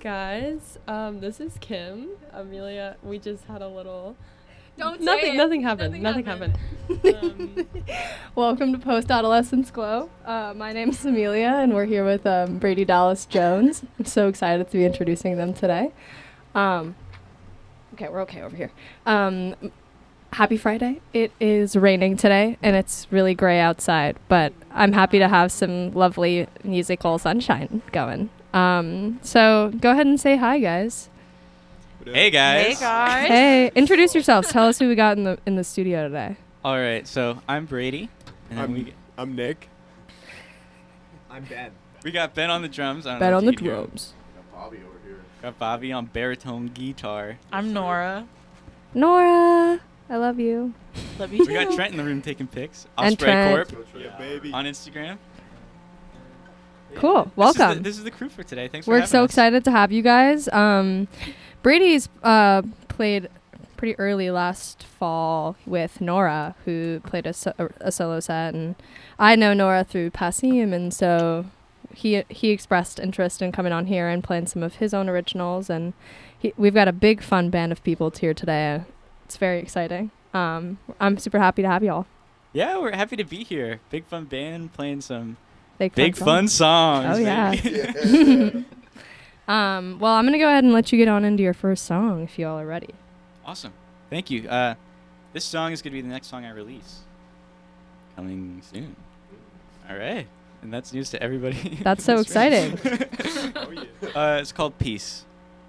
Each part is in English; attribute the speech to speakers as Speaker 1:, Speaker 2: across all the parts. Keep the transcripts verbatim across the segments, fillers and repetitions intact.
Speaker 1: guys. Um, this is Kim. Amelia, we just had a little...
Speaker 2: Don't
Speaker 1: nothing,
Speaker 2: say it.
Speaker 1: Nothing happened. Nothing,
Speaker 2: Nothing
Speaker 1: happened. um,
Speaker 2: Welcome to Post-Adolescence Glow. Uh, my name is Amelia, and we're here with um, Brady Dallas Jones. I'm so excited to be introducing them today. Um, okay, we're okay over here. Um, happy Friday. It is raining today, and it's really gray outside, but I'm happy to have some lovely musical sunshine going. Um, so go ahead and say hi, guys.
Speaker 3: Hey guys.
Speaker 4: Hey guys.
Speaker 2: Hey, introduce yourselves. Tell us who we got in the in the studio today.
Speaker 3: All right, so I'm Brady, and
Speaker 5: I'm,
Speaker 3: then we
Speaker 5: I'm Nick. I'm Ben.
Speaker 3: we got Ben on the drums. I don't
Speaker 2: Bet
Speaker 3: know if
Speaker 2: on
Speaker 3: you
Speaker 2: the
Speaker 3: can hear him.
Speaker 2: drums.
Speaker 5: Got Bobby over here.
Speaker 3: Got Bobby on baritone guitar.
Speaker 4: I'm Nora.
Speaker 2: Nora, I love you.
Speaker 4: Love you
Speaker 3: We got Trent in the room taking pics.
Speaker 2: And
Speaker 3: Osprey
Speaker 2: Trent.
Speaker 3: Corp
Speaker 5: Yeah, baby.
Speaker 3: on Instagram.
Speaker 2: Cool.
Speaker 3: This is,
Speaker 2: Welcome.
Speaker 3: the, this is the crew for today. Thanks for
Speaker 2: We're
Speaker 3: having
Speaker 2: so
Speaker 3: us.
Speaker 2: excited to have you guys. Um, Brady's uh, played pretty early last fall with Nora, who played a, so- a solo set, and I know Nora through Passim, and so he he expressed interest in coming on here and playing some of his own originals, and he, we've got a big fun band of people here today. It's very exciting. Um, I'm super happy to have y'all.
Speaker 3: Yeah, we're happy to be here. Big fun band playing some
Speaker 2: Big,
Speaker 3: big fun songs.
Speaker 2: Oh, yeah.
Speaker 3: baby.
Speaker 2: Um, well, I'm going to go ahead and let you get on into your first song if you all are ready.
Speaker 3: Awesome. Thank you. Uh, this song is going to be the next song I release. Coming soon. All right. And that's news to everybody.
Speaker 2: That's so
Speaker 3: That's right.
Speaker 2: exciting.
Speaker 5: Oh, yeah.
Speaker 3: uh, it's called Peace.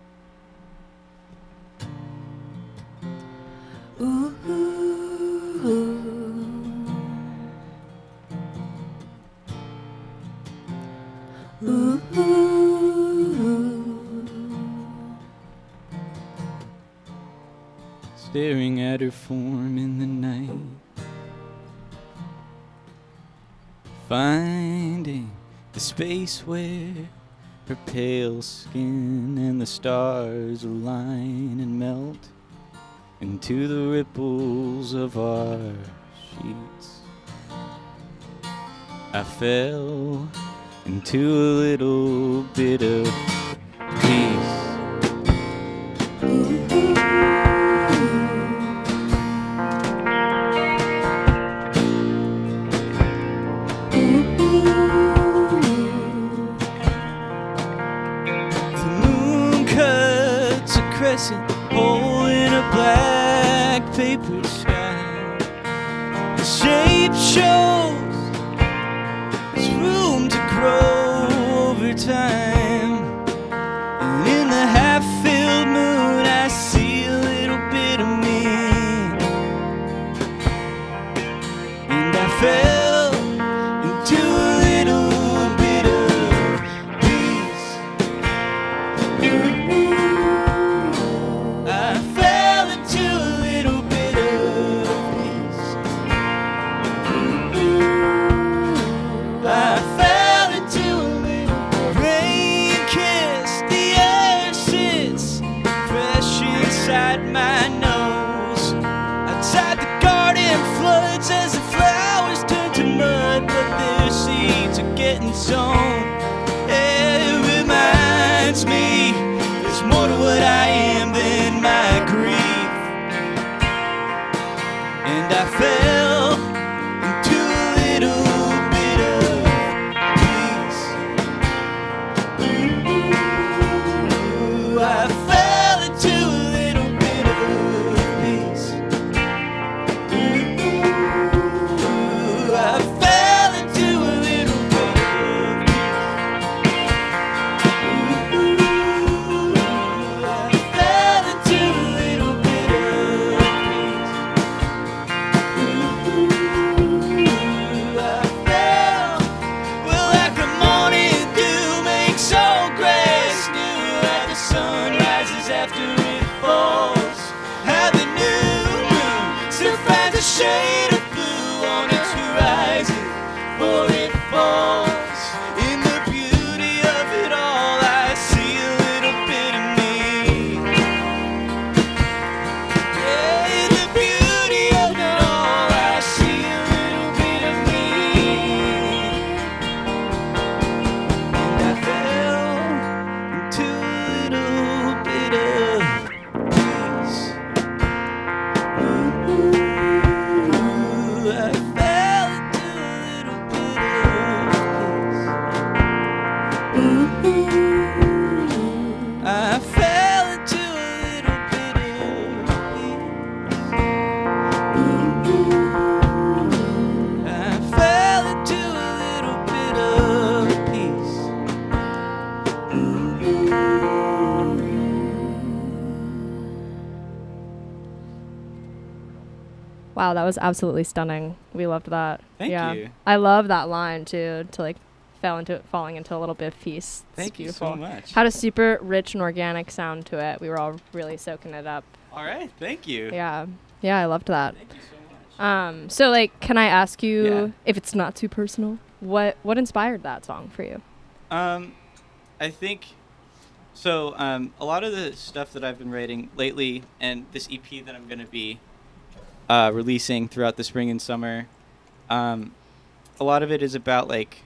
Speaker 3: Staring at her form in the night, finding the space where her pale skin and the stars align and melt into the ripples of our sheets. I fell into a little bit of peace. The moon cuts a crescent hole in a black paper sky. The shape shows there's room to grow over time. And in the half-filled moon I see a little bit of me. And I fell into a little bit of peace. I fell into a little bit of peace. I fell into a little rain kissed the air sits fresh inside my nose. Outside the garden floods as the flowers turn to mud, but their seeds are getting sown. It reminds me there's more to what I am than my grief. And I fell into a little bit of peace. Ooh, I fell into a little bit of peace. Ooh, I fell into a little bit of peace.
Speaker 2: Wow, that was absolutely stunning. We loved that.
Speaker 4: Thank
Speaker 2: yeah.
Speaker 4: you.
Speaker 2: I love that line too, to like fell into falling into a little bit of peace. It's
Speaker 4: Thank
Speaker 2: beautiful.
Speaker 4: you so much.
Speaker 2: Had a super rich and organic sound to it. We were all really soaking it up.
Speaker 4: All right, thank you.
Speaker 2: Yeah. Yeah, I loved that.
Speaker 4: Thank you so much.
Speaker 2: Um, so like, can I ask you,
Speaker 4: Yeah.
Speaker 2: if it's not too personal, what what inspired that song for you?
Speaker 4: Um, I think so. Um, a lot of the stuff that I've been writing lately, and this E P that I'm going to be uh, releasing throughout the spring and summer, um, a lot of it is about like,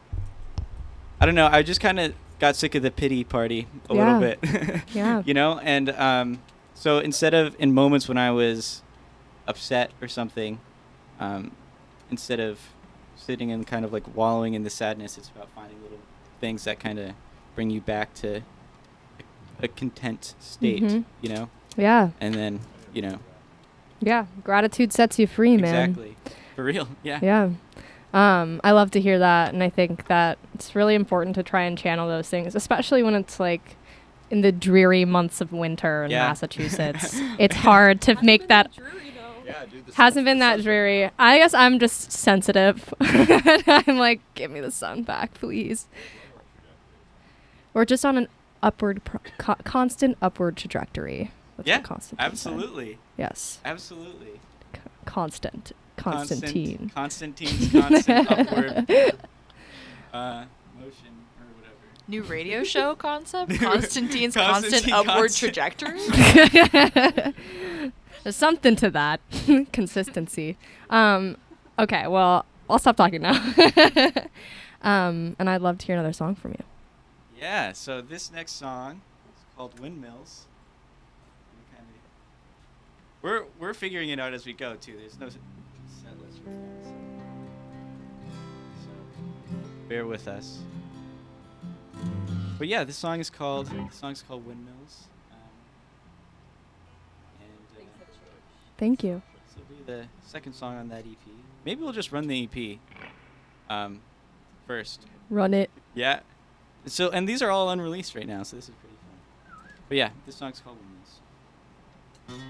Speaker 4: I don't know. I just kind of got sick of the pity party a
Speaker 2: Yeah.
Speaker 4: little bit.
Speaker 2: Yeah.
Speaker 4: You know, and um, so instead of in moments when I was upset or something, um, instead of sitting and kind of like wallowing in the sadness, it's about finding little things that kind of bring you back to a, a content state,
Speaker 2: Mhm.
Speaker 4: you know,
Speaker 2: Yeah.
Speaker 4: and then, you know,
Speaker 2: Yeah. Gratitude sets you free, man.
Speaker 4: exactly, for real, yeah.
Speaker 2: Yeah. Um, I love to hear that, and I think that it's really important to try and channel those things, especially when it's like in the dreary months of winter in
Speaker 4: Yeah.
Speaker 2: Massachusetts. It's hard to make that.
Speaker 5: Yeah, dude. the
Speaker 2: Hasn't
Speaker 5: sun-
Speaker 2: been
Speaker 5: the
Speaker 2: that
Speaker 5: sun's
Speaker 2: dreary. I guess I'm just sensitive. I'm like, give me the sun back, please. We're just on an upward, pro- co- constant upward trajectory. That's
Speaker 4: Yeah,
Speaker 2: what Constantine said.
Speaker 4: Absolutely,
Speaker 2: Yes.
Speaker 4: absolutely.
Speaker 2: C- constant.
Speaker 4: Constant-
Speaker 2: Constantine.
Speaker 4: Constantine's constant upward uh, motion or whatever.
Speaker 6: New radio show concept?
Speaker 4: New-
Speaker 6: Constantine's constant
Speaker 4: Constantine
Speaker 6: upward
Speaker 4: constant-
Speaker 6: trajectory?
Speaker 2: There's something to that. Consistency. Um, okay, well, I'll stop talking now. um, and I'd love to hear another song from you.
Speaker 4: Yeah, so this next song is called Windmills. We kinda- We're we're figuring it out as we go too. There's no s- set list for this. So bear with us. But yeah, this song is called the song's called Windmills. Um, and uh,
Speaker 2: Thank you.
Speaker 4: this will be the second song on that E P. Maybe we'll just run the E P um, first.
Speaker 2: Run it.
Speaker 4: Yeah. So, and these are all unreleased right now, so this is pretty fun. But yeah, this song's called Windmills.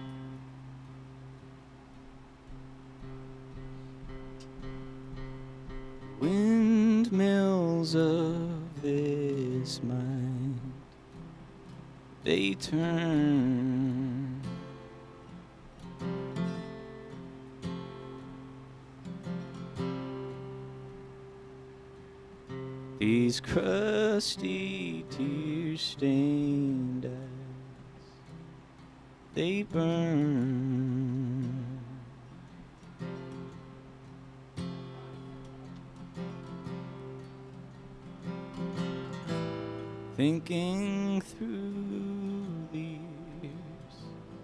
Speaker 4: Windmills of this mind, they turn. These crusty tear-stained eyes, they burn. Thinking through the years,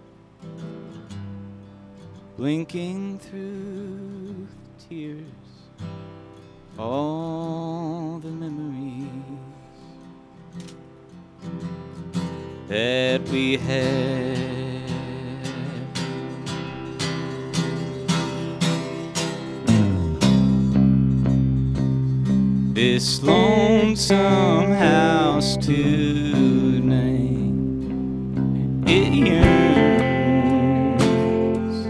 Speaker 4: blinking through the tears, all the memories that we had. This lonesome house tonight, it yearns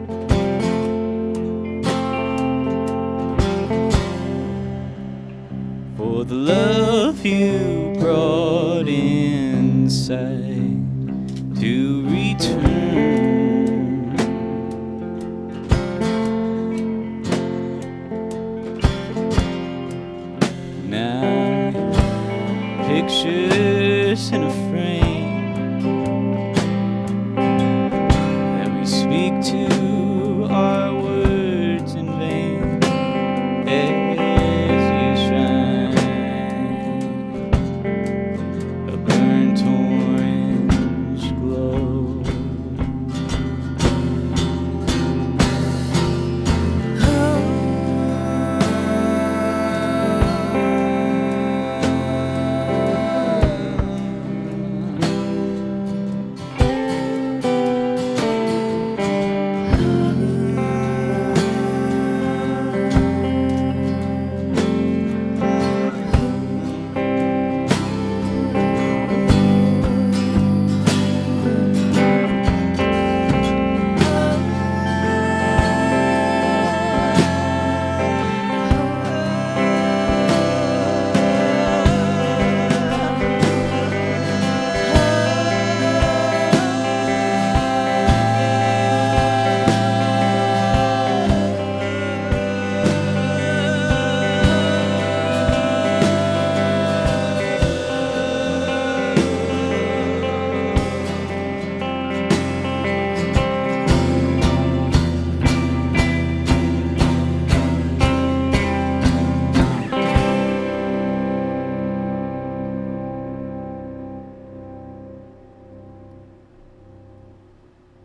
Speaker 4: for the love you brought inside to return. Now pictures in a frame that we speak to our words in vain as you shine.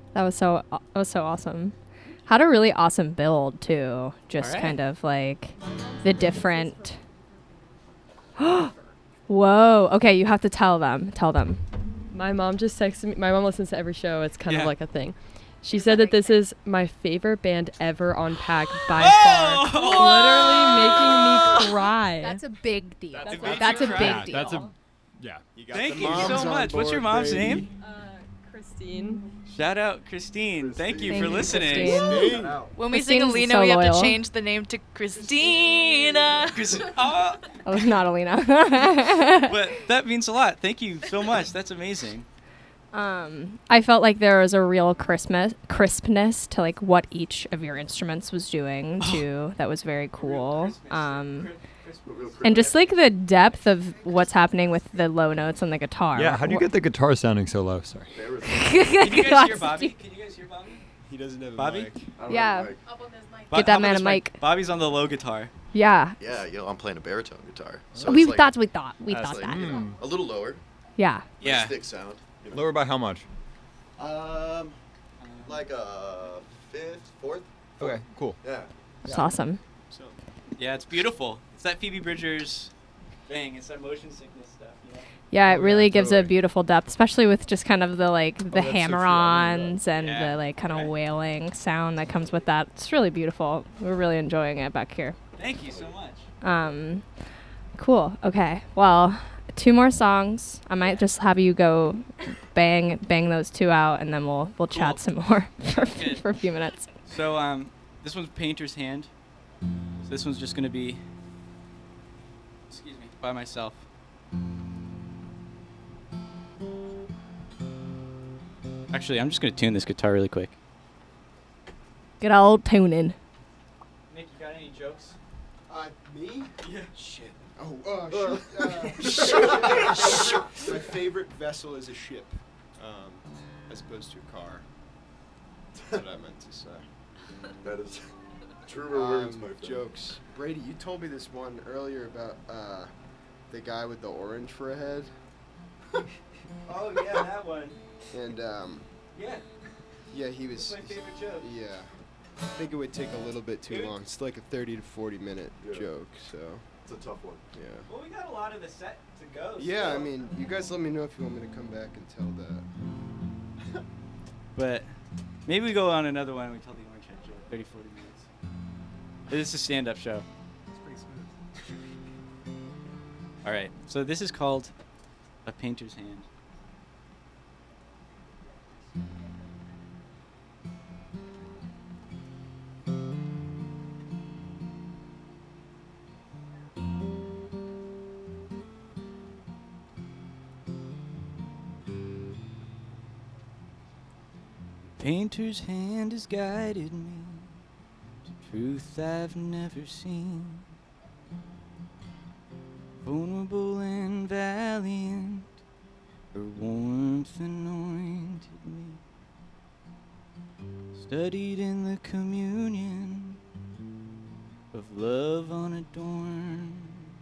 Speaker 2: That was so that was so awesome. Had a really awesome build too. Just
Speaker 4: Alright.
Speaker 2: kind of like the different. Whoa. Okay, you have to tell them. Tell them.
Speaker 1: My mom just texted me. My mom listens to every show. It's kind
Speaker 4: Yeah.
Speaker 1: of like a thing. She said that this is my favorite band ever on Pack by
Speaker 4: Oh!
Speaker 1: far. Literally making me cry.
Speaker 2: That's a big deal.
Speaker 4: That's a
Speaker 2: That's,
Speaker 4: big
Speaker 2: a
Speaker 4: deal.
Speaker 2: big
Speaker 7: Yeah,
Speaker 2: deal.
Speaker 7: that's a yeah.
Speaker 5: You got
Speaker 4: Thank
Speaker 5: the
Speaker 4: you
Speaker 5: moms
Speaker 4: so
Speaker 5: on
Speaker 4: much. What's your
Speaker 5: board,
Speaker 4: mom's
Speaker 5: Brady.
Speaker 4: name?
Speaker 1: uh, Christine.
Speaker 4: Shout out Christine. Thank you
Speaker 2: Thank
Speaker 4: for
Speaker 2: you,
Speaker 4: listening.
Speaker 2: Christine.
Speaker 5: Shout out.
Speaker 6: When we
Speaker 2: Christine's
Speaker 6: sing Alina,
Speaker 2: so
Speaker 6: we have
Speaker 2: loyal.
Speaker 6: to change the name to Christina.
Speaker 4: Chris- oh,
Speaker 2: Oh, not Alina.
Speaker 4: but that means a lot. Thank you so much. That's amazing.
Speaker 2: Um, I felt like there was a real Christmas crispness to like what each of your instruments was doing too. That was very cool. Um, and just like the depth of what's happening with the low notes on the guitar.
Speaker 7: Yeah, how do you get the guitar sounding so low? Sorry.
Speaker 5: There was-
Speaker 4: Can you guys hear Bobby? Can you guys hear Bobby?
Speaker 5: He doesn't have a
Speaker 4: Bobby?
Speaker 5: mic.
Speaker 8: I don't
Speaker 2: Yeah.
Speaker 8: have a mic.
Speaker 4: Bo-
Speaker 2: Get that
Speaker 4: how about
Speaker 2: man
Speaker 4: this
Speaker 2: a mic.
Speaker 4: Bobby's on the low guitar.
Speaker 2: Yeah.
Speaker 8: Yeah, you know, I'm playing a baritone guitar. So
Speaker 2: we
Speaker 8: it's like,
Speaker 2: that's what we thought. We
Speaker 8: it's
Speaker 2: thought
Speaker 8: like,
Speaker 2: that.
Speaker 8: you know, a little lower.
Speaker 2: Yeah.
Speaker 4: Yeah.
Speaker 8: Thick sound. you know.
Speaker 7: Lower by how much?
Speaker 8: Um, like a fifth, fourth.
Speaker 7: Okay, cool.
Speaker 8: Yeah.
Speaker 2: That's awesome.
Speaker 4: So, yeah, it's beautiful. It's that Phoebe Bridgers thing. It's that motion sickness stuff. You know?
Speaker 2: Yeah, it
Speaker 7: Oh,
Speaker 2: really
Speaker 7: yeah,
Speaker 2: gives a
Speaker 7: totally.
Speaker 2: beautiful depth, especially with just kind of the like the
Speaker 5: that's so true. I love
Speaker 2: hammer-ons and
Speaker 4: Yeah.
Speaker 2: the like kind of
Speaker 4: Right.
Speaker 2: wailing sound that comes with that. It's really beautiful. We're really enjoying it back here.
Speaker 4: Thank you so much.
Speaker 2: Um, cool. Okay. Well, two more songs. I might just have you go bang bang those two out, and then we'll we'll chat
Speaker 4: Cool.
Speaker 2: some more for,
Speaker 4: Good.
Speaker 2: for a few minutes.
Speaker 4: So um, this one's Painter's Hand. So this one's just gonna be, excuse me, by myself. Actually, I'm just gonna tune this guitar really quick.
Speaker 2: Good old tuning.
Speaker 4: Nick, you got any jokes?
Speaker 5: Uh, me?
Speaker 4: Yeah.
Speaker 5: Shit. Oh, uh, shoot. Uh, my favorite vessel is a ship, um, as opposed to a car. That's what I meant to say.
Speaker 8: That is truer words,
Speaker 5: Um,
Speaker 8: my friend.
Speaker 5: jokes. Brady, you told me this one earlier about uh, the guy with the orange for a head,
Speaker 4: Oh yeah, that one.
Speaker 5: and um,
Speaker 4: Yeah,
Speaker 5: yeah, he was.
Speaker 4: favorite joke.
Speaker 5: Yeah. I think it would take a little bit too long. It's like a thirty to forty minute
Speaker 8: Yeah.
Speaker 5: joke, so
Speaker 8: It's a tough one.
Speaker 5: yeah.
Speaker 4: Well, we got a lot of the set to go.
Speaker 5: Yeah, I
Speaker 4: still.
Speaker 5: mean, you guys let me know if you want me to come back and tell that.
Speaker 4: But maybe we go on another one and we tell the orange head joke. thirty, forty minutes. This is a stand-up show.
Speaker 5: It's pretty smooth.
Speaker 4: All right. So this is called A Painter's Hand. Painter's hand has guided me to truth I've never seen. Vulnerable and valiant, her warmth anointed me. Studied in the communion of love unadorned.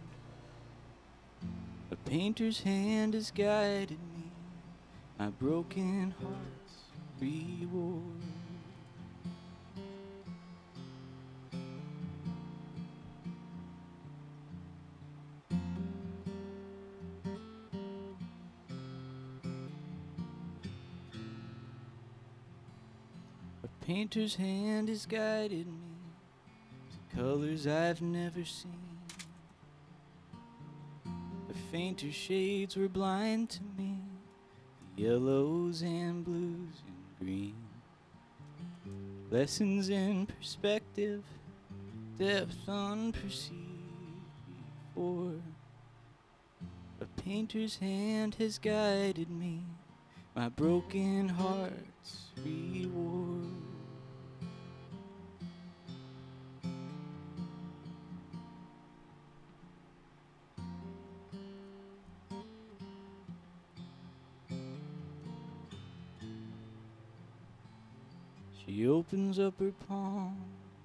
Speaker 4: A painter's hand has guided me, my broken heart's reward. A painter's hand has guided me to colors I've never seen. The fainter shades were blind to me, the yellows and blues and green. Lessons in perspective, depth unperceived before. A painter's hand has guided me, my broken heart's reward. She opens up her palm,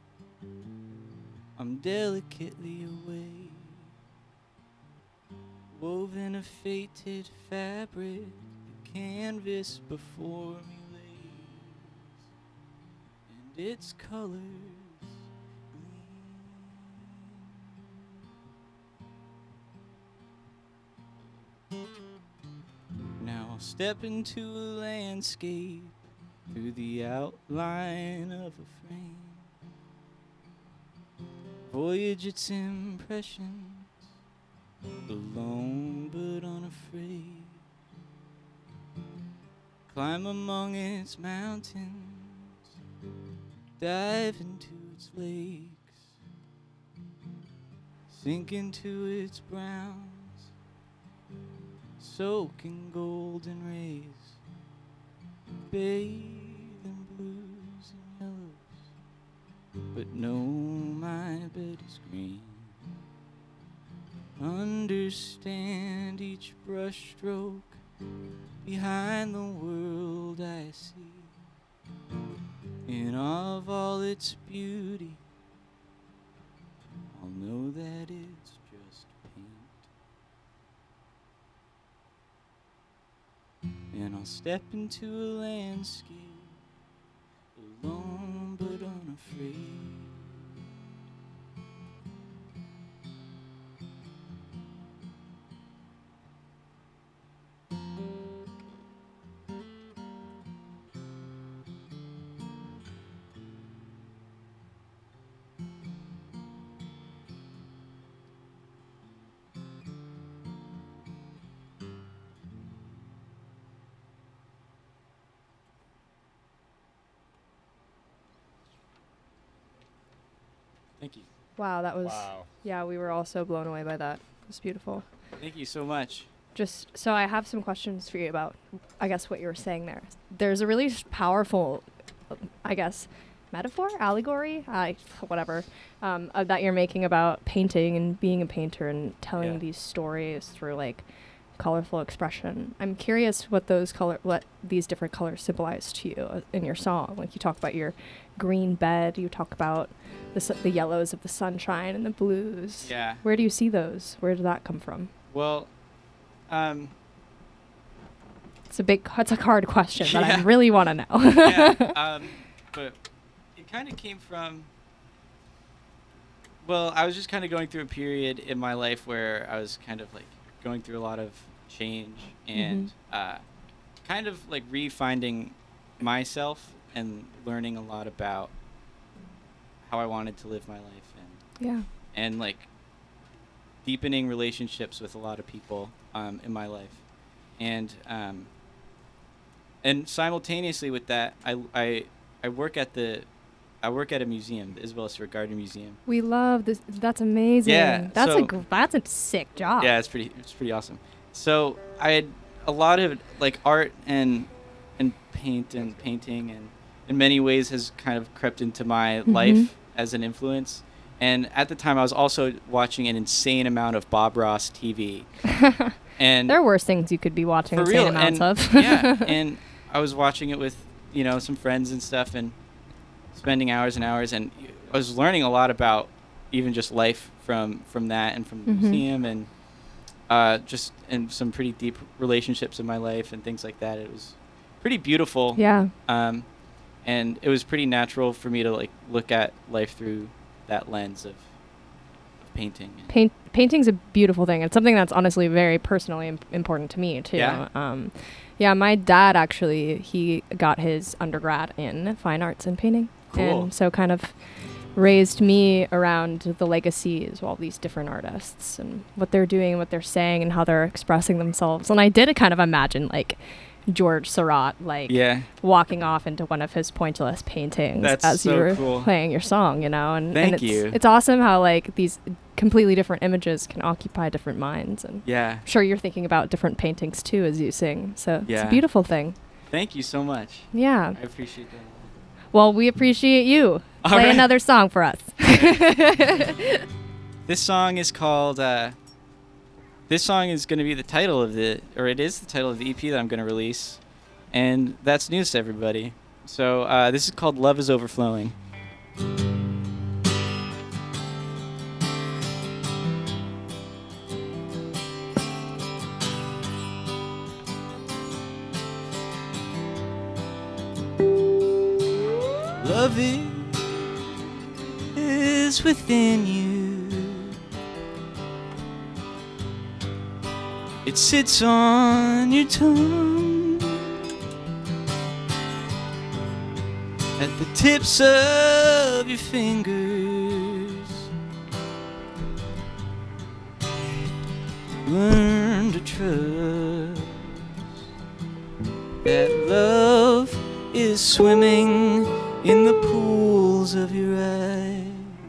Speaker 4: I'm delicately away, woven of fated fabric, the canvas before me lay. its colors gleam. Now I'll step into a landscape through the outline of a frame. Voyage its impressions, alone but unafraid. Climb among its mountains, dive into its lakes, sink into its browns, soak in golden rays, bathe in blues and yellows, but know my bed is green. Understand each brushstroke behind the world I see, in awe of all its beauty. I'll know that it's just paint. And I'll step into a landscape, alone but unafraid. Thank you.
Speaker 2: Wow, that was.
Speaker 7: Wow.
Speaker 2: Yeah, we were all so blown away by that. It was beautiful.
Speaker 4: Thank you so much.
Speaker 2: Just so I have some questions for you about, I guess, what you were saying there. There's a really s- powerful, uh, I guess, metaphor, allegory, I whatever, um, uh, that you're making about painting and being a painter and telling
Speaker 4: Yeah.
Speaker 2: these stories through like colorful expression. I'm curious what those color, what these different colors symbolize to you uh, in your song. Like you talk about your green bed, you talk about the s- the yellows of the sunshine and the blues.
Speaker 4: Yeah.
Speaker 2: Where do you see those? Where did that come from?
Speaker 4: Well, um,
Speaker 2: It's a big, it's a hard question, but I
Speaker 4: Yeah.
Speaker 2: really want to know.
Speaker 4: yeah, um, but it kind of came from. Well, I was just kind of going through a period in my life where I was kind of like going through a lot of change and uh, kind of like refinding myself and learning a lot about how I wanted to live my life and
Speaker 2: Yeah.
Speaker 4: and like deepening relationships with a lot of people um, in my life, and um, and simultaneously with that, I, I I work at the I work at a museum, the Isabella Stewart Gardner Museum.
Speaker 2: We love this. That's amazing.
Speaker 4: Yeah,
Speaker 2: That's a
Speaker 4: so-
Speaker 2: gr- that's a sick job.
Speaker 4: Yeah, it's pretty it's pretty awesome. So I had a lot of like art and and paint and painting and in many ways has kind of crept into my
Speaker 2: Mhm.
Speaker 4: life as an influence. And at the time, I was also watching an insane amount of Bob Ross T V. And
Speaker 2: There are worse things you could be watching
Speaker 4: for
Speaker 2: insane
Speaker 4: real,
Speaker 2: amounts
Speaker 4: and,
Speaker 2: of.
Speaker 4: yeah, and I was watching it with you know some friends and stuff, and spending hours and hours, and I was learning a lot about even just life from from that and from the
Speaker 2: Mhm.
Speaker 4: museum, and uh, just and some pretty deep relationships in my life and things like that. It was pretty beautiful.
Speaker 2: Yeah.
Speaker 4: Um, and it was pretty natural for me to like look at life through that lens of, of painting. and-
Speaker 2: Paint painting's a beautiful thing. It's something that's honestly very personally Im- important to me too.
Speaker 4: Yeah?
Speaker 2: Um, yeah, my dad actually he got his undergrad in fine arts and painting,
Speaker 4: Cool.
Speaker 2: and so kind of raised me around the legacies of all these different artists and what they're doing, what they're saying, and how they're expressing themselves. And I did kind of imagine like George Seurat like
Speaker 4: Yeah.
Speaker 2: walking off into one of his pointillist paintings
Speaker 4: That's
Speaker 2: as you
Speaker 4: so
Speaker 2: were
Speaker 4: cool.
Speaker 2: playing your song, you know. And,
Speaker 4: Thank
Speaker 2: and it's,
Speaker 4: you.
Speaker 2: It's awesome how like these completely different images can occupy different minds, and
Speaker 4: Yeah.
Speaker 2: I'm sure you're thinking about different paintings too as you sing. So it's
Speaker 4: Yeah.
Speaker 2: a beautiful thing.
Speaker 4: Thank you so much.
Speaker 2: Yeah.
Speaker 4: I appreciate that.
Speaker 2: Well, we appreciate you.
Speaker 4: All
Speaker 2: Play
Speaker 4: right.
Speaker 2: another song for us.
Speaker 4: This song is called. Uh, this song is going to be the title of the, or it is the title of the E P that I'm going to release, and that's news to everybody. So uh, this is called "Love Is Overflowing."
Speaker 3: Love is within you. It sits on your tongue, at the tips of your fingers. Learn to trust that love is swimming in the pools of your eyes.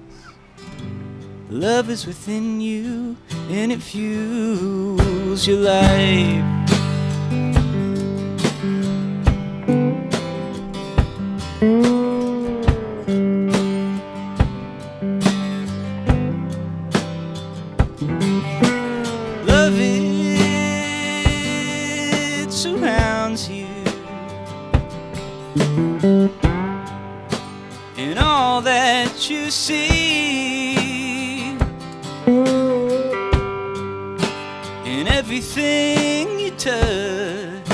Speaker 3: Love is within you and it fuels your life. Love it surrounds you, in all that you see, in everything you touch,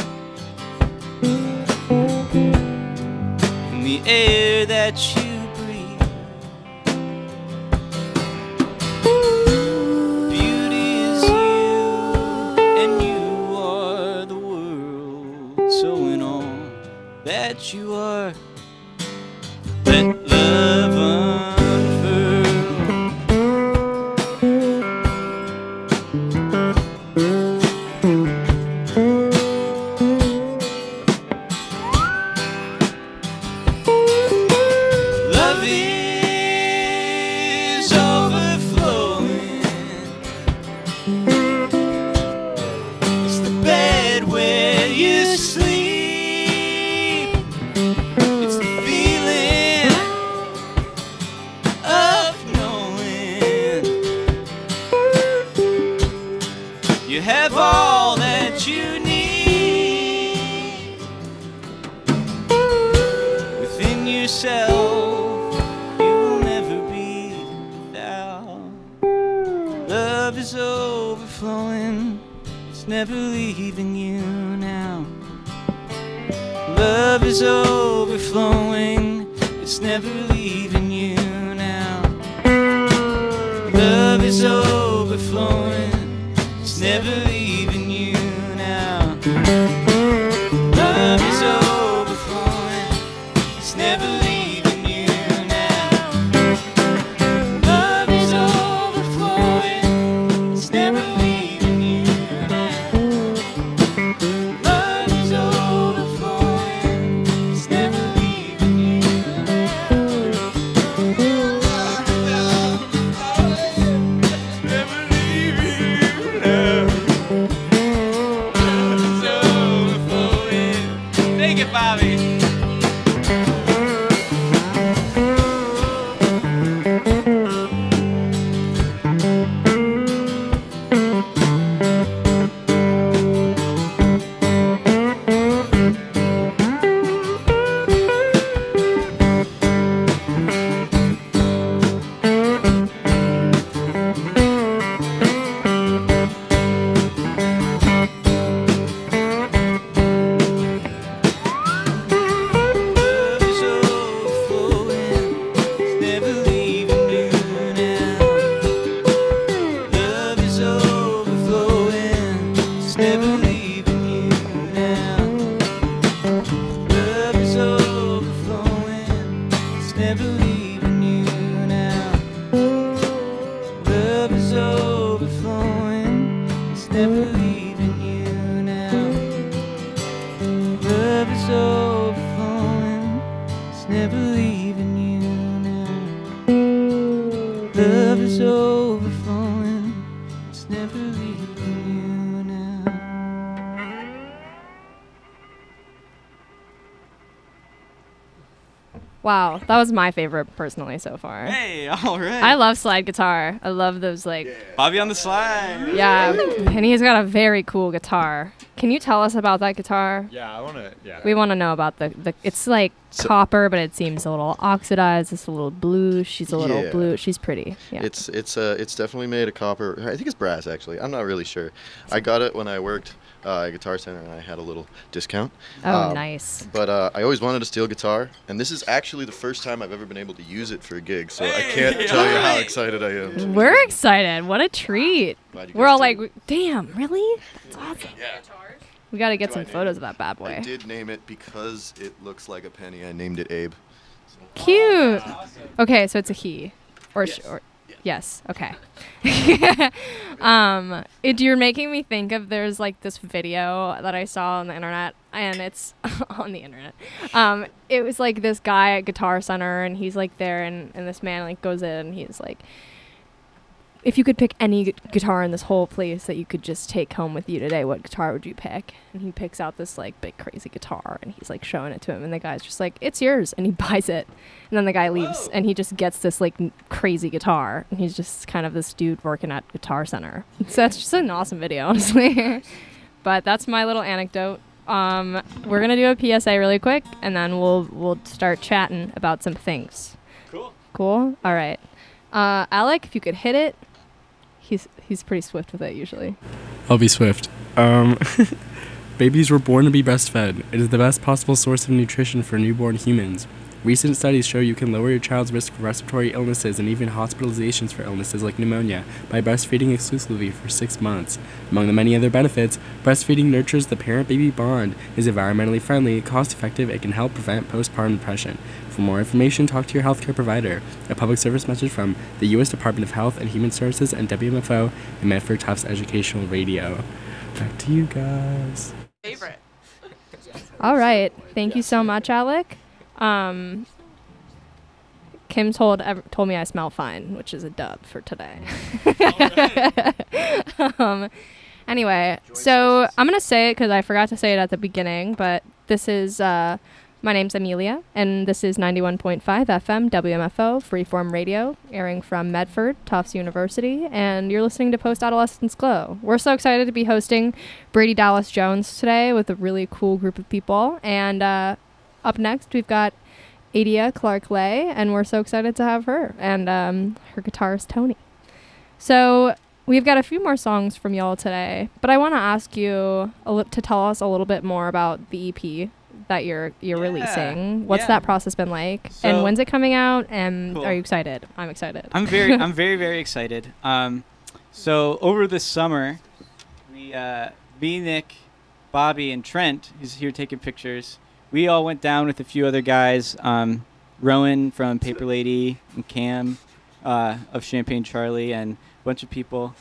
Speaker 3: in the air that you breathe. Beauty is you, and you are the world. So in all that you are, let love unfurl. Love is overflowing. It's the bed where you sleep. It's the feeling of knowing you have all that you need within yourself. You'll never be without. Love is overflowing. It's never leaving you now. Love is overflowing, it's never leaving you now. Love is overflowing, it's never leaving you now. Love is overflowing, it's never leaving you now. Love is overflowing, it's never leaving you now. Love is overflowing, it's never leaving you now. Never leaving you now. Love is overflowing. Take it, Bobby. Love is overflowing, it's never leaving you now. Love is overflowing, it's never leaving you now. Love is overflowing, it's never leaving you now. Love is overflowing, it's never leaving you now. Love is overflowing, it's never leaving you now. Love is overflowing, it's never leaving you now.
Speaker 2: Wow, that was my favorite personally so far.
Speaker 4: Hey, all right.
Speaker 2: I love slide guitar. I love those like
Speaker 4: Bobby on the slide.
Speaker 2: yeah, and he's got a very cool guitar. Can you tell us about that guitar?
Speaker 7: Yeah, I want to. Yeah.
Speaker 2: We want to know about the, the it's like
Speaker 9: So-
Speaker 2: copper, but it seems a little oxidized. It's a little blue. She's a little
Speaker 9: Yeah.
Speaker 2: blue. She's pretty. Yeah.
Speaker 9: It's it's uh it's definitely made of copper. I think it's brass actually. I'm not really sure. I got it when I worked uh, at Guitar Center and I had a little discount.
Speaker 2: oh,
Speaker 9: Um,
Speaker 2: nice.
Speaker 9: But uh, I always wanted a steel guitar, and this is actually the first time I've ever been able to use it for a gig. So I can't tell you how excited I am. to be
Speaker 2: We're
Speaker 9: here.
Speaker 2: excited. What a treat.
Speaker 9: Glad you
Speaker 2: We're
Speaker 9: guys
Speaker 2: all
Speaker 9: did
Speaker 2: like,
Speaker 9: it.
Speaker 2: damn, really? That's awesome.
Speaker 9: Yeah.
Speaker 2: We got to get
Speaker 9: Do I
Speaker 2: some
Speaker 9: name
Speaker 2: photos
Speaker 9: it?
Speaker 2: of that bad
Speaker 9: I
Speaker 2: boy.
Speaker 9: did name it because it looks like a penny. I named it Abe.
Speaker 2: Cute. Okay, so it's a he. Or, sh- or yes. Okay. um, it, you're making me think of there's like this video that I saw on the internet, and it's on the internet. Um, it was like this guy at Guitar Center, and he's like there, and, and this man like goes in, and he's like, if you could pick any gu- guitar in this whole place that you could just take home with you today, what guitar would you pick? And he picks out this like big crazy guitar, and he's like showing it to him, and the guy's just like, it's yours, and he buys it. And then the guy leaves, and he just gets this like n- crazy guitar, and he's just kind of this dude working at Guitar Center. So that's just an awesome video, honestly. But that's my little anecdote. Um, we're gonna do a P S A really quick, and then we'll we'll start chatting about some things.
Speaker 4: Cool.
Speaker 2: Cool. All right. Uh, Alec, if you could hit it. He's he's pretty swift with it usually.
Speaker 10: I'll be swift. Um, babies were born to be breastfed. It is the best possible source of nutrition for newborn humans. Recent studies show you can lower your child's risk of respiratory illnesses and even hospitalizations for illnesses like pneumonia by breastfeeding exclusively for six months. Among the many other benefits, breastfeeding nurtures the parent-baby bond, is environmentally friendly, cost-effective, and can help prevent postpartum depression. For more information, talk to your healthcare provider. A public service message from the U S Department of Health and Human Services and W M F O and Medford Tufts Educational Radio. Back to you guys.
Speaker 6: Favorite.
Speaker 2: All right. Thank you so much, Alec. Um, Kim told ev- told me I smell fine, which is a dub for today. um, anyway, so I'm gonna say it because I forgot to say it at the beginning, but this is uh, my name's Amelia, and this is ninety-one point five F M W M F O Freeform Radio, airing from Medford, Tufts University, and you're listening to Post Adolescence Glow. We're so excited to be hosting Brady Dallas Jones today with a really cool group of people, and uh, up next we've got Adia Clark Lay, and we're so excited to have her and um, her guitarist Tony. So we've got a few more songs from y'all today, but I want to ask you a li- to tell us a little bit more about the E P that you're you're
Speaker 4: Yeah,
Speaker 2: releasing. What's
Speaker 4: yeah.
Speaker 2: that process been like,
Speaker 4: So-
Speaker 2: and when's it coming out? And
Speaker 4: Cool.
Speaker 2: are you excited? I'm excited.
Speaker 4: I'm very, I'm very, very excited. Um, so over the summer, we, uh, me, Nick, Bobby, and Trent, who's here taking pictures, we all went down with a few other guys. Um, Rowan from Paper Lady, and Cam uh, of Champagne Charlie, and a bunch of people.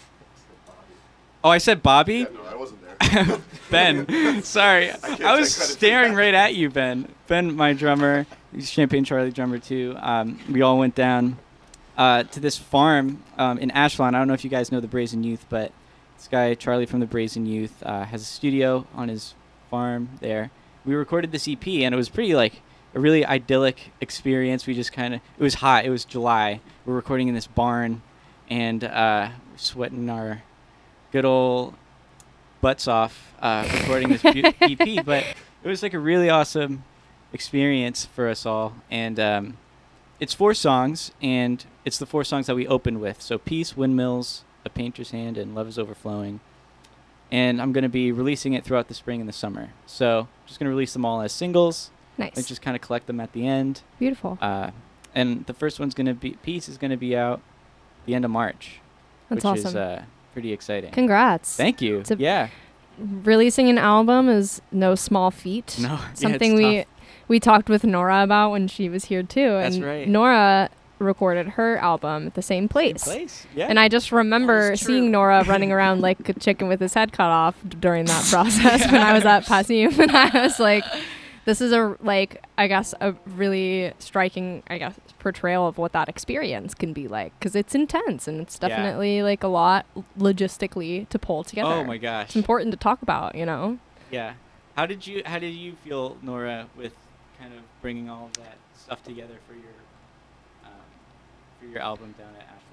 Speaker 4: Oh, I said Bobby?
Speaker 8: Yeah, no, I wasn't there.
Speaker 4: Ben, sorry.
Speaker 8: can't
Speaker 4: I,
Speaker 8: take
Speaker 4: was
Speaker 8: credit for
Speaker 4: staring
Speaker 8: that.
Speaker 4: right at you, Ben. Ben, my drummer, he's Champagne Charlie drummer too. Um, we all went down uh, to this farm um, in Ashland. I don't know if you guys know the Brazen Youth, but this guy, Charlie from the Brazen Youth, uh, has a studio on his farm there. We recorded this E P, and it was pretty like a really idyllic experience. We just kind of, it was hot. It was July. We're recording in this barn, and uh, we're sweating our good old butts off uh, recording this bu- E P. But it was like a really awesome experience for us all. And um, it's four songs, and it's the four songs that we opened with. So Peace, Windmills, A Painter's Hand, and Love is Overflowing. And I'm going to be releasing it throughout the spring and the summer. So I'm just going to release them all as singles.
Speaker 2: Nice.
Speaker 4: And just kind of collect them at the end.
Speaker 2: Beautiful.
Speaker 4: Uh, and the first one's going to be, Peace is going to be out the end of March.
Speaker 2: That's
Speaker 4: which is
Speaker 2: awesome.
Speaker 4: uh, pretty exciting.
Speaker 2: Congrats.
Speaker 4: Thank you.
Speaker 2: It's a-
Speaker 4: Yeah.
Speaker 2: Releasing an album is no small feat.
Speaker 4: No, yeah, it's
Speaker 2: Something we
Speaker 4: tough.
Speaker 2: we talked with Nora about when she was here too.
Speaker 4: That's
Speaker 2: and
Speaker 4: right.
Speaker 2: Nora recorded her album at the same place.
Speaker 4: place, yeah.
Speaker 2: And I just remember seeing Nora running around like a chicken with his head cut off d- during that process when I was at Passim, and I was like, this is a like I guess a really striking I guess portrayal of what that experience can be like, because it's intense and it's
Speaker 4: Yeah.
Speaker 2: definitely like a lot logistically to pull together.
Speaker 4: Oh my gosh.
Speaker 2: It's important to talk about, you know.
Speaker 4: Yeah. How did you How did you feel, Nora, with kind of bringing all of that stuff together for your um, for your album down at Ashland?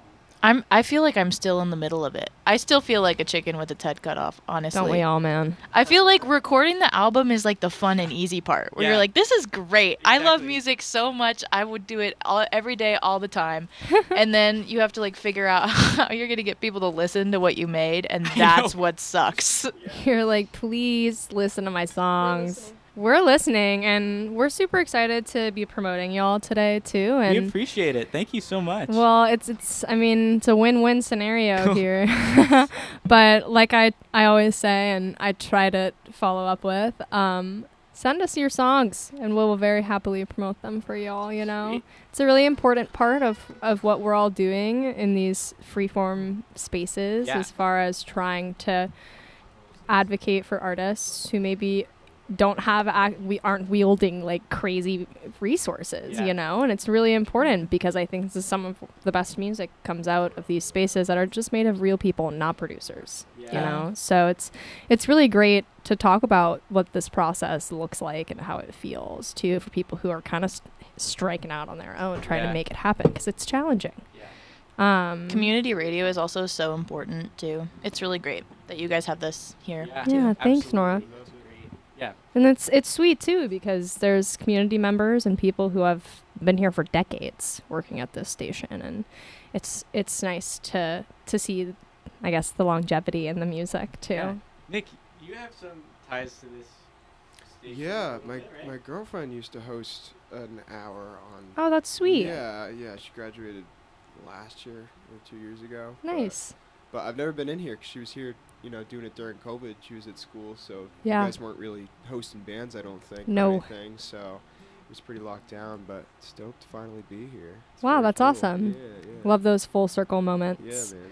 Speaker 6: I'm. I feel like I'm still in the middle of it. I still feel like a chicken with its head cut off. Honestly,
Speaker 2: Don't we all, man?
Speaker 6: I feel like recording the album is like the fun and easy part, where
Speaker 4: Yeah.
Speaker 6: you're like, "This is great. I love
Speaker 4: Exactly.
Speaker 6: music so much. I would do it all, every day, all the time." And then you have to like figure out how you're gonna get people to listen to what you made, and that's what sucks.
Speaker 2: You're like, please listen to my songs. We're listening, and we're super excited to be promoting y'all today too.
Speaker 4: We
Speaker 2: And
Speaker 4: appreciate it. Thank you so much.
Speaker 2: well, it's it's. I mean, it's a win-win scenario here. But like I I always say, and I try to follow up with, um, send us your songs, and we'll very happily promote them for y'all. You know,
Speaker 4: Sweet.
Speaker 2: it's a really important part of of what we're all doing in these freeform spaces,
Speaker 4: Yeah.
Speaker 2: as far as trying to advocate for artists who maybe don't have ac- we aren't wielding like crazy resources,
Speaker 4: Yeah.
Speaker 2: you know, and it's really important because I think this is some of the best music comes out of these spaces that are just made of real people, not producers. You
Speaker 4: Yeah.
Speaker 2: know, so it's it's really great to talk about what this process looks like and how it feels too for people who are kind of st- striking out on their own, trying
Speaker 4: Yeah.
Speaker 2: to make it happen because it's challenging. Um,
Speaker 6: Community radio is also so important too. It's really great that you guys have this here.
Speaker 4: Yeah.
Speaker 2: Yeah, thanks, Nora.
Speaker 4: Absolutely. Yeah.
Speaker 2: And it's it's sweet too because there's community members and people who have been here for decades working at this station, and it's it's nice to to see, I guess, the longevity in the music too.
Speaker 4: Yeah. Nick, you have some ties to this station. a
Speaker 5: Yeah,
Speaker 4: little
Speaker 5: my
Speaker 4: bit, right?
Speaker 5: my girlfriend used to host an hour on.
Speaker 2: Oh, that's sweet.
Speaker 5: Yeah, yeah. She graduated last year or two years ago. but-
Speaker 2: Nice.
Speaker 5: But, I've never been in here 'cause she was here, you know, doing it during COVID. She was at school, so
Speaker 2: Yeah.
Speaker 5: you guys weren't really hosting bands, I don't think.
Speaker 2: No.
Speaker 5: Or anything, so it was pretty locked down. But stoked to finally be here. It's
Speaker 2: Wow,
Speaker 5: very
Speaker 2: that's
Speaker 5: cool.
Speaker 2: awesome.
Speaker 5: Yeah, yeah.
Speaker 2: Love those full circle moments.
Speaker 5: Yeah, man.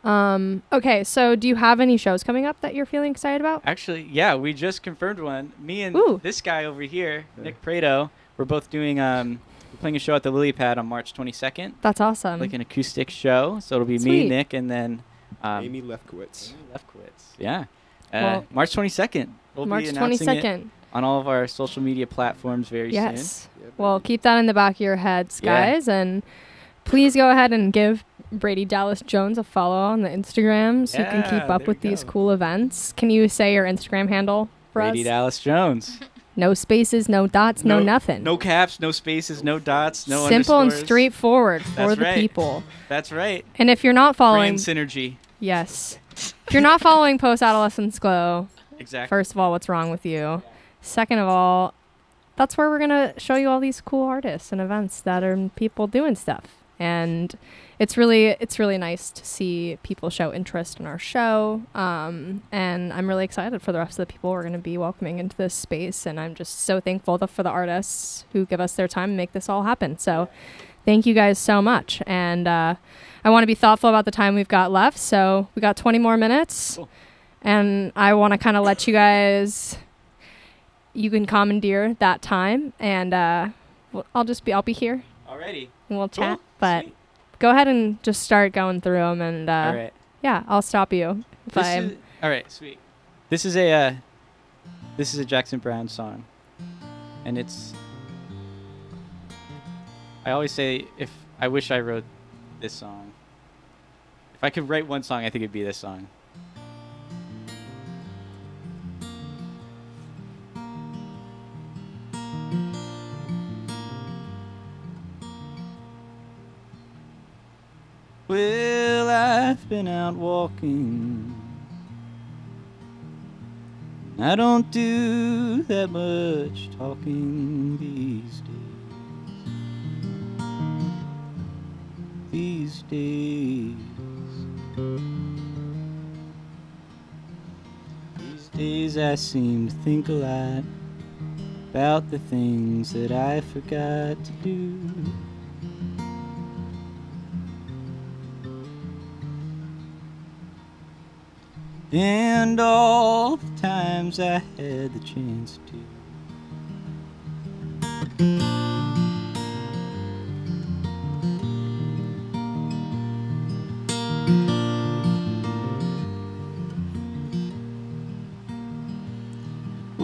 Speaker 2: Um, okay, so do you have any shows coming up that you're feeling excited about?
Speaker 4: Actually, yeah, we just confirmed one. Me and
Speaker 2: Ooh.
Speaker 4: this guy over here, Nick Prado, we're both doing um we're playing a show at the Lily Pad on March twenty-second.
Speaker 2: That's awesome.
Speaker 4: Like an acoustic show. So it'll be
Speaker 2: Sweet.
Speaker 4: me, Nick, and then um,
Speaker 5: Amy Lefkowitz.
Speaker 4: Amy Lefkowitz. Yeah. Uh,
Speaker 2: Well,
Speaker 4: March twenty-second. We'll
Speaker 2: March
Speaker 4: be announcing it
Speaker 2: twenty-second.
Speaker 4: on all of our social media platforms very
Speaker 2: Yes.
Speaker 5: Yeah,
Speaker 2: Well,
Speaker 5: baby.
Speaker 2: keep that in the back of your heads,
Speaker 4: Yeah.
Speaker 2: guys, and please go ahead and give Brady Dallas Jones a follow on the Instagram so you can
Speaker 4: Yeah,
Speaker 2: keep up
Speaker 4: there
Speaker 2: with
Speaker 4: we
Speaker 2: these
Speaker 4: go.
Speaker 2: cool events. Can you say your Instagram handle for
Speaker 4: Brady
Speaker 2: us?
Speaker 4: Dallas Jones.
Speaker 2: No spaces, no dots, no, nothing.
Speaker 4: No caps, no spaces, no dots, no
Speaker 2: Simple and
Speaker 4: underscores.
Speaker 2: straightforward for
Speaker 4: That's
Speaker 2: the
Speaker 4: right.
Speaker 2: people.
Speaker 4: That's right.
Speaker 2: And if you're not following,
Speaker 4: Brand synergy.
Speaker 2: yes, if you're not following Post Adolescence Glow,
Speaker 4: Exactly.
Speaker 2: first of all, what's wrong with you? Second of all, that's where we're gonna show you all these cool artists and events that are people doing stuff. And it's really it's really nice to see people show interest in our show. Um, and I'm really excited for the rest of the people we're going to be welcoming into this space. And I'm just so thankful th- for the artists who give us their time and make this all happen. So thank you guys so much. And uh, I want to be thoughtful about the time we've got left. So we got twenty more minutes.
Speaker 4: Cool.
Speaker 2: And I want to kind of let you guys, you can commandeer that time. And uh, well, I'll just be, I'll be here
Speaker 4: Alrighty.
Speaker 2: and we'll
Speaker 4: Cool.
Speaker 2: chat. But
Speaker 4: Sweet.
Speaker 2: go ahead and just start going through them, and uh,
Speaker 4: All right.
Speaker 2: yeah, I'll stop you if
Speaker 4: This
Speaker 2: I.
Speaker 4: is, all right, sweet. This is a uh, this is a Jackson Browne song, and it's. I always say if I wish I wrote this song. If I could write one song, I think it'd be this song. Well, I've been out walking. I don't do that much talking these days. These days. These days I seem to think a lot about the things that I forgot to do. And all the times I had the chance to.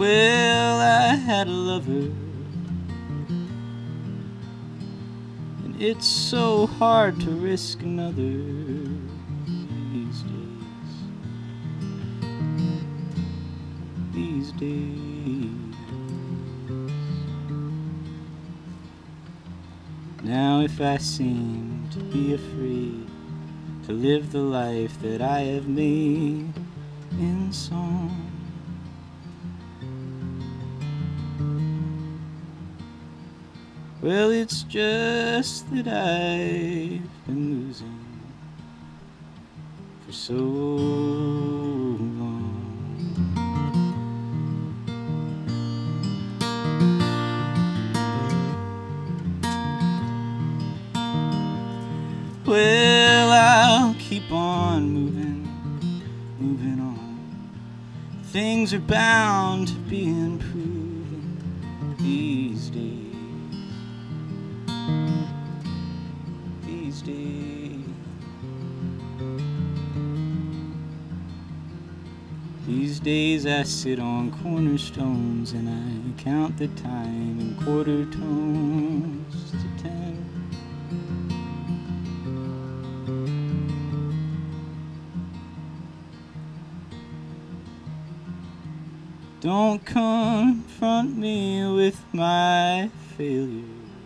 Speaker 4: Well, I had a lover, and And it's so hard to risk another these days. These days. Now if I seem to be afraid to live the life that I have made in song, well, it's just that I've been losing for so long. Well, I'll keep on moving, moving on. Things are bound to be improving these days. These days. These days I sit on cornerstones and I count the time in quarter tones to ten. Don't confront me with my failures.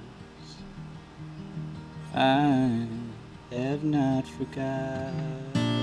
Speaker 4: I have not forgotten.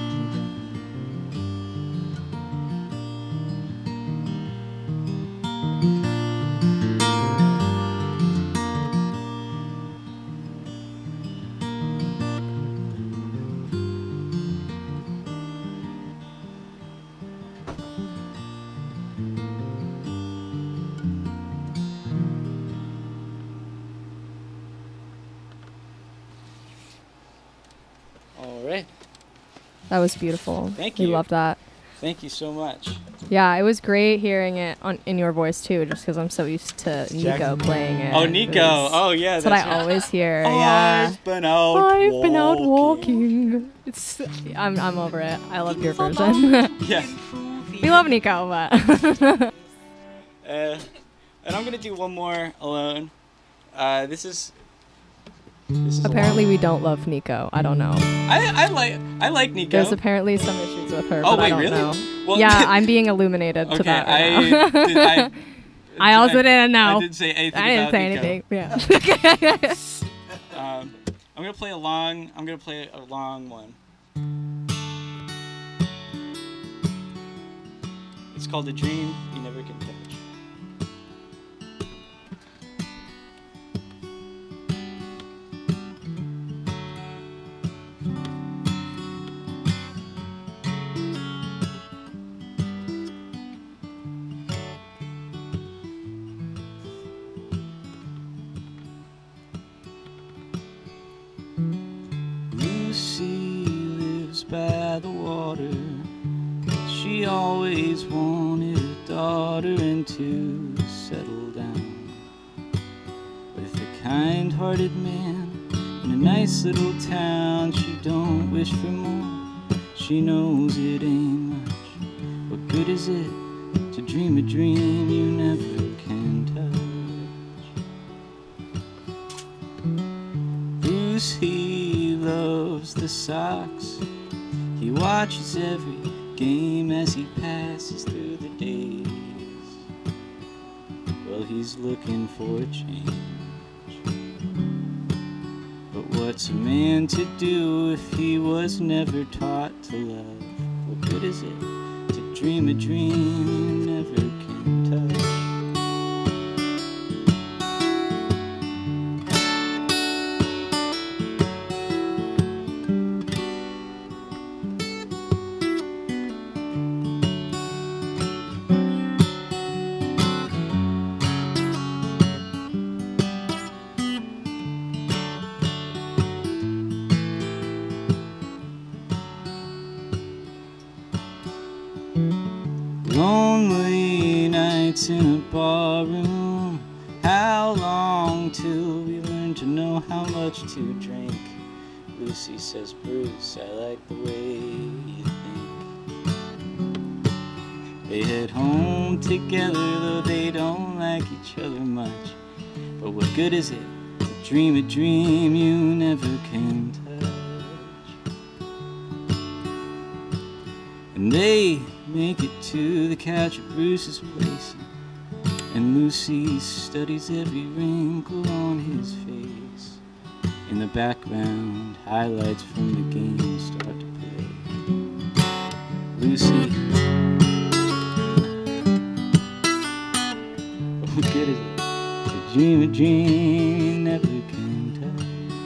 Speaker 4: All right.
Speaker 2: That was beautiful.
Speaker 4: Thank
Speaker 2: We
Speaker 4: you.
Speaker 2: love that.
Speaker 4: Thank you so much.
Speaker 2: Yeah, it was great hearing it on in your voice too, just because I'm so used to Nico
Speaker 4: Jackson.
Speaker 2: playing it.
Speaker 4: Oh,
Speaker 2: It
Speaker 4: Nico.
Speaker 2: was-
Speaker 4: Oh, yeah.
Speaker 2: That's, what I
Speaker 4: that's right.
Speaker 2: always hear. yeah.
Speaker 4: I've been out
Speaker 2: I've been out
Speaker 4: walking.
Speaker 2: walking. It's I'm I'm over it. I love your version.
Speaker 4: Yeah.
Speaker 2: We love Nico, but
Speaker 4: Uh, and I'm gonna do one more alone. Uh, this is. This is a
Speaker 2: apparently
Speaker 4: long-
Speaker 2: we don't love Nico. I don't know.
Speaker 4: I I like I like Nico.
Speaker 2: There's apparently some issues with her.
Speaker 4: Oh,
Speaker 2: but
Speaker 4: wait,
Speaker 2: I don't
Speaker 4: really?
Speaker 2: know.
Speaker 4: Well-
Speaker 2: yeah, I'm being illuminated to
Speaker 4: Okay,
Speaker 2: that.
Speaker 4: I
Speaker 2: Right now.
Speaker 4: did- I-
Speaker 2: I also
Speaker 4: I-
Speaker 2: didn't know.
Speaker 4: I didn't say anything
Speaker 2: I didn't
Speaker 4: about
Speaker 2: say
Speaker 4: Nico.
Speaker 2: anything. Yeah.
Speaker 4: Um, I'm gonna play a long. I'm gonna play a long one. It's called "A Dream You Never Can Touch." Lucy lives by the water. She always wanted a daughter and to settle down with a kind-hearted man in a nice little town. She don't wish for more. She knows it ain't much. What good is it to dream a dream you never can touch? Lucy loves the Sox. He watches every game as he passes through the days. Well, he's looking for a change. But what's a man to do if he was never taught to love? What good is it to dream a dream you never can touch? Lonely nights in a barroom. How long till we learn to know how much to drink? Lucy says, Bruce, I like the way you think. They head home together, though they don't like each other much. But what good is it to dream a dream you never can touch. And they make it to the couch at Bruce's place, and Lucy studies every wrinkle on his face. In the background, highlights from the game start to play. Lucy, what good is it to dream a dream you never can touch?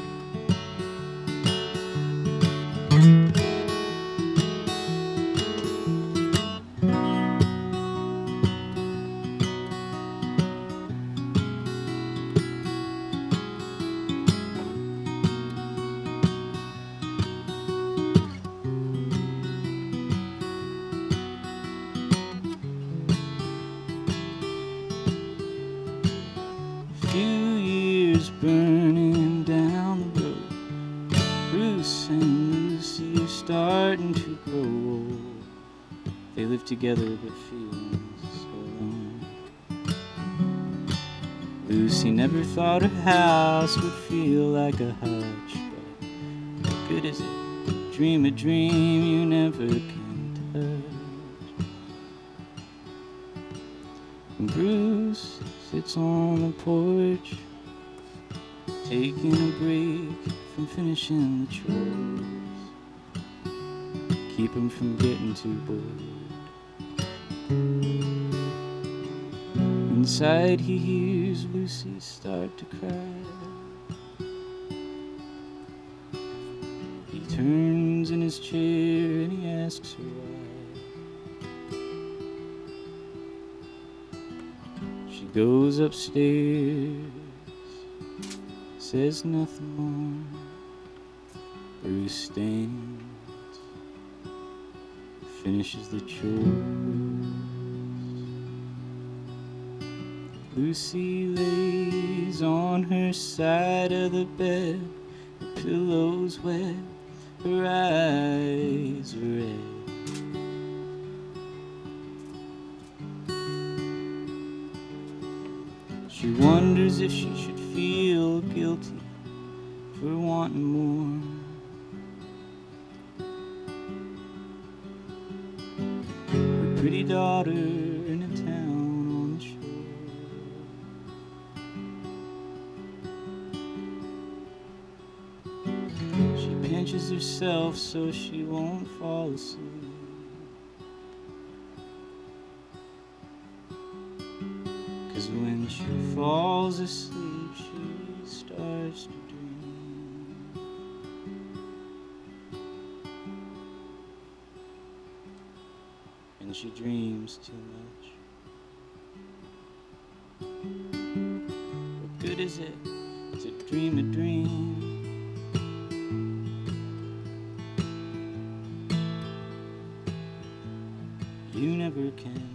Speaker 4: Few years burning down the road, Bruce and Lucy are starting to grow old. They live together but feeling so alone. Lucy never thought her house would feel like a hutch, but what good is it to dream a dream you never can touch? And Bruce sits on the porch, taking a break from finishing the chores, keep him from getting too bored. Inside he hears Lucy start to cry. He turns in his chair and he asks her why. She goes upstairs, says nothing more. Bruce stands, finishes the chores. Lucy lays on her side of the bed, her pillow's wet, her eyes red. She wonders if she should feel guilty for wanting more. Her pretty daughter in a town on the shore. She pinches herself so she won't fall asleep. Cause when she falls asleep, she starts to dream. And she dreams too much. What good is it to dream a dream you never can touch?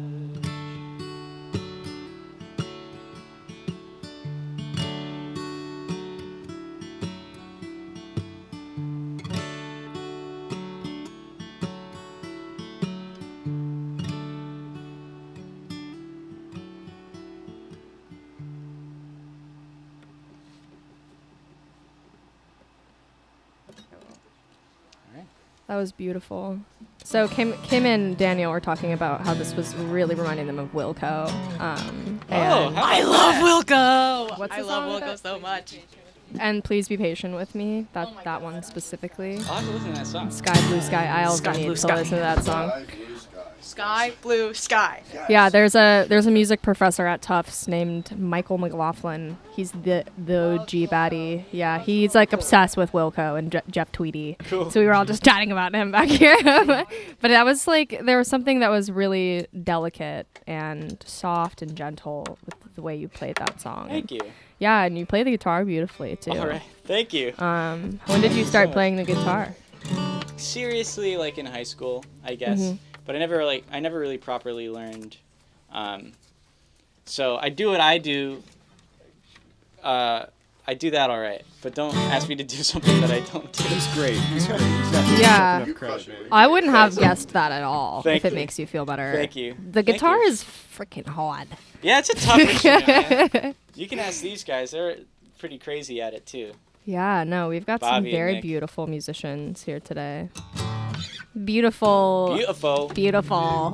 Speaker 2: That was beautiful. So Kim, Kim and Daniel were talking about how this was really reminding them of Wilco. Um,
Speaker 4: Oh,
Speaker 2: and-
Speaker 4: how
Speaker 6: I
Speaker 4: about
Speaker 6: love
Speaker 4: that?
Speaker 6: Wilco.
Speaker 2: What's
Speaker 6: I
Speaker 2: the
Speaker 6: love
Speaker 2: song
Speaker 6: Wilco
Speaker 2: about?
Speaker 6: so much.
Speaker 2: And Please Be Patient with Me. That
Speaker 6: Oh my
Speaker 2: that
Speaker 6: God.
Speaker 2: one specifically.
Speaker 4: I'll have to listen to that song.
Speaker 2: Sky Blue Sky. I also
Speaker 6: Sky
Speaker 2: need
Speaker 6: Blue
Speaker 2: to
Speaker 6: Sky.
Speaker 2: listen to that song.
Speaker 8: Sky, blue sky.
Speaker 6: Sky, blue, sky.
Speaker 2: Yeah, there's a there's a music professor at Tufts named Michael McLaughlin. He's the the O G baddie. Yeah, he's like obsessed with Wilco and Je- Jeff Tweedy.
Speaker 4: Cool.
Speaker 2: So we were all just chatting about him back here. But that was like there was something that was really delicate and soft and gentle with the way you played that song.
Speaker 4: Thank you.
Speaker 2: Yeah, and you play the guitar beautifully too.
Speaker 4: All right. Thank you.
Speaker 2: Um, when did you start playing the guitar?
Speaker 4: Seriously, like in high school, I guess.
Speaker 2: Mhm.
Speaker 4: But I never like I never really properly learned. Um, so I do what I do. Uh, I do that all right, but don't ask me to do something that I don't do.
Speaker 7: He's great. He's great. He's not
Speaker 2: Yeah.
Speaker 7: enough
Speaker 8: You
Speaker 7: credit.
Speaker 8: crush it.
Speaker 2: I wouldn't have guessed that at all
Speaker 4: Thank
Speaker 2: if it
Speaker 4: you.
Speaker 2: makes you feel better.
Speaker 4: Thank you.
Speaker 2: The
Speaker 4: Thank
Speaker 2: guitar
Speaker 4: you.
Speaker 2: is freaking hard.
Speaker 4: Yeah, it's a tough instrument. Man. You can ask these guys. They're pretty crazy at it too.
Speaker 2: Yeah, no, we've got
Speaker 4: Bobby
Speaker 2: some
Speaker 4: and
Speaker 2: very
Speaker 4: Nick.
Speaker 2: beautiful musicians here today. Beautiful.
Speaker 4: Beautiful.
Speaker 2: Beautiful.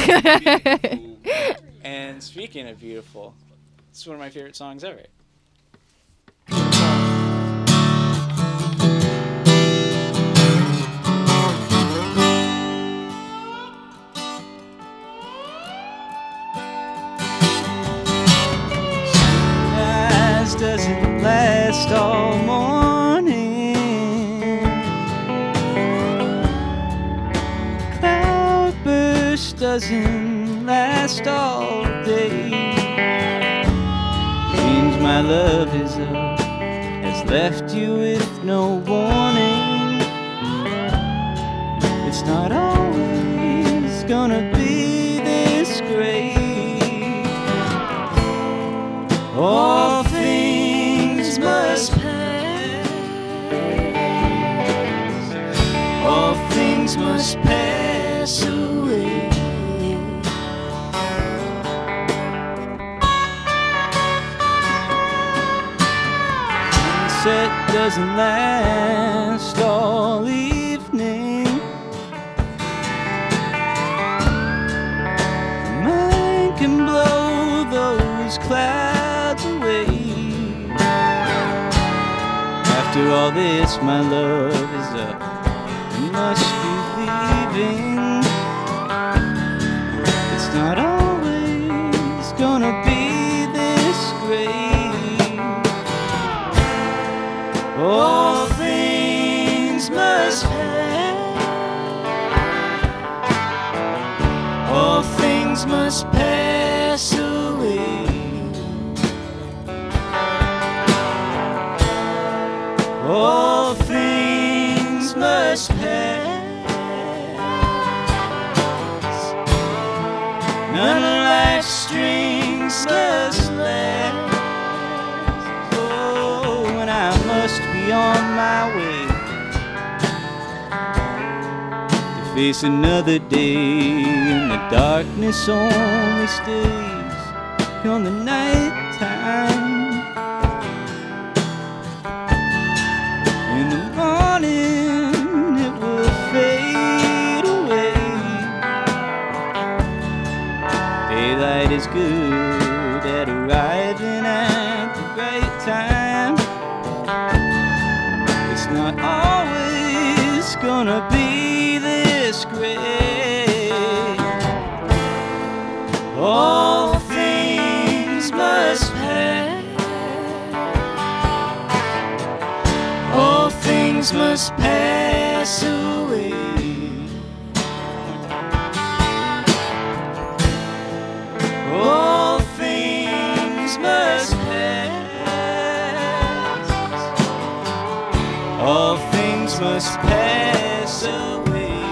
Speaker 4: And speaking of beautiful, it's one of my favorite songs ever. Sunrise doesn't last all morning. Cloudburst doesn't last all day. Seems my love is up, has left you with no warning. It's not always gonna be this great. All things must pass. All things must pass away. Sunset doesn't last all evening. Mind can blow those clouds away. After all this, my love is up. You must be leaving. It's not always gonna be this great. All things must pass. All things must pass away. All things must pass. None of life's strings must last. Oh, and I must be on my way to face another day. And the darkness only stays on the night time. In the morning it will fade away. Daylight is good at arriving at the right time. It's not always gonna be this great. All things must pass. All things must pass away. All things must pass. All things must pass away.